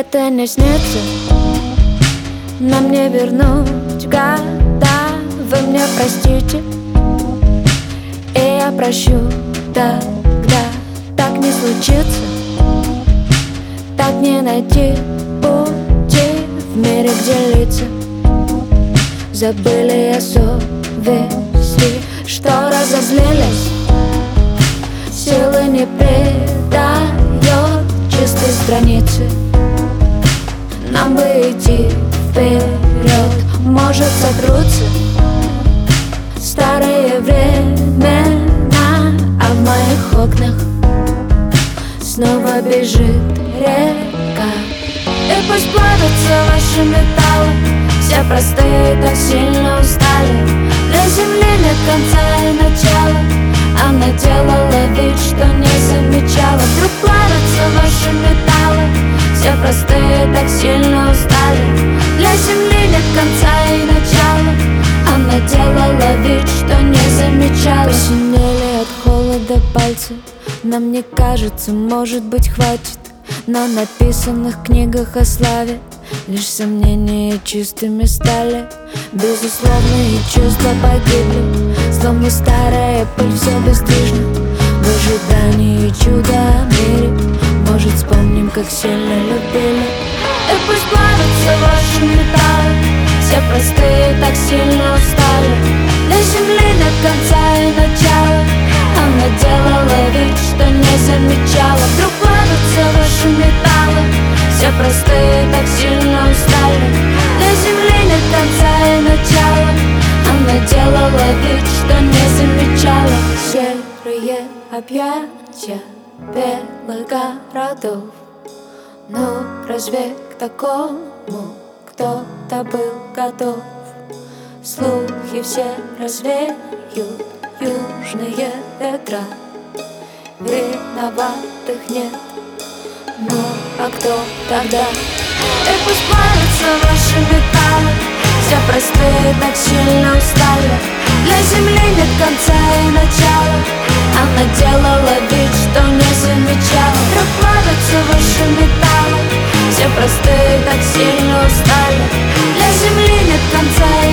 это не снится. Нам не вернуть года. Вы мне простите, и я прощу тогда. Так не случится, так не найти пути в мире, где лица забыли о совести, что разозлились. Силы не придает чистой страницы. Нам бы идти вперед, может сотрутся старые времена, а в моих окнах снова бежит река. И пусть плавятся ваши металлы, все простые так сильно устали. Для земли нет конца и начала. Она делала вид, что не замечала. Вдруг плавятся ваши металлы, все простые так сильно устали. Для земли нет конца и начала. Она делала вид, что не замечала. Посинели от холода пальцы. Нам не кажется, может быть, хватит на написанных книгах о славе. Лишь сомнения чистыми стали. Безусловные чувства погибли, словно старая пыль, все бесстыжно. В ожидании чуда в мире, может, вспомним, как сильно любили. И пусть плавятся ваши металлы, все простые так сильно устали. Для земли нет конца и начала. Она делала вид, что не замечала. Вдруг плавятся ваши металлы, все простые так сильно устали. Для земли нет конца и начала. Она делала вид, что не замечала. Серые объятия белых городов. Но разве к такому кто-то был готов? Слухи все развеют южные ветра. Виноватых нет, ну а кто тогда? И пусть плавятся ваши металлы, все простые так сильно устали. Для земли нет конца и начала. Она делала вид, что не замечала. Вдруг плавятся ваши металлы, все простые так сильно устали. Для земли нет конца и